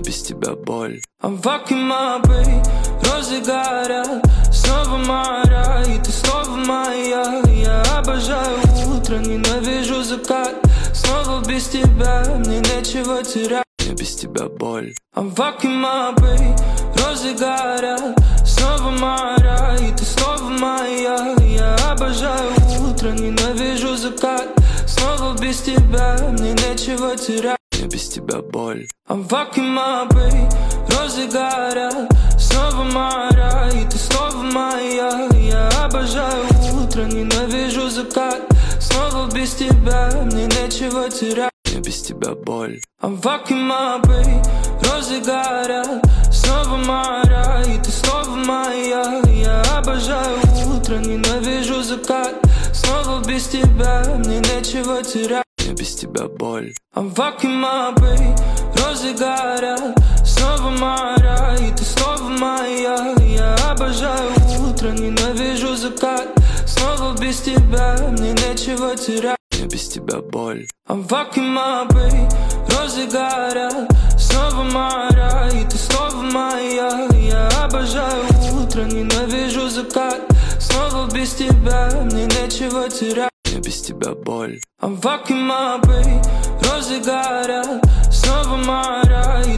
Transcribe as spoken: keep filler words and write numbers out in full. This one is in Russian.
без тебя боль. I'm fucking my babe, розы горят, снова моя, и ты снова моя. Я обожаю утро, ненавижу закат, снова без тебя, мне нечего терять. Мне без тебя боль. I'm fucking my babe, розы горят, снова моя, и ты снова моя. Я обожаю утро, ненавижу закат, снова без тебя, мне нечего терять. Мне без тебя боль. I'm fucking my babe, розы горят, снова моя, и ты снова моя. Я обожаю утро, ненавижу закат, снова без тебя, мне нечего терять. Мне без тебя боль. I'm fucking my babe, розы горят, снова моя, и ты снова моя. Я обожаю утро, ненавижу закат, снова без тебя, мне нечего терять. Мне без тебя боль. I'm fucking my babe, розы горят, снова моя, и ты снова моя. Я обожаю утро, ненавижу закат, снова без тебя, мне нечего терять. Мне без тебя боль. I'm fucking my babe, розы горят, снова моя, и ты снова моя. Я обожаю утро, ненавижу закат, снова без тебя, мне нечего терять. Мне без тебя боль. I'm fucking my babe, розы горят, снова моя.